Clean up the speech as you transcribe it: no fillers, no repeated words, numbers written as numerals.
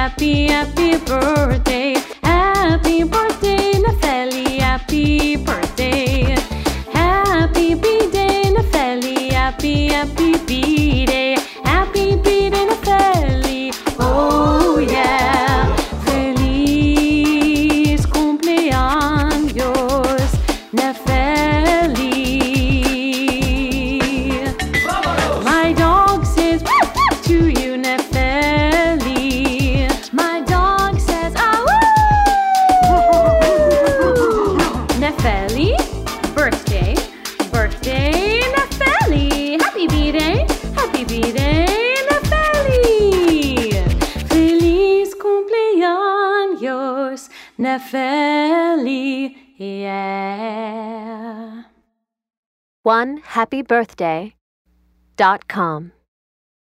happy, happy birthday. Happy birthday, Nefeli, happy birthday. Happy B-Day, Nefeli, happy, happy B-Day. Happy B-Day, Nefeli, oh yeah. Feliz cumpleaños, Nefeli. My dog says to you, Nefeli. My dog says, ah, woo! Nefeli, birthday, birthday, Nefeli. Happy B-Day, Nefeli. Feliz cumpleaños, Nefeli, yeah. OneHappyBirthday.com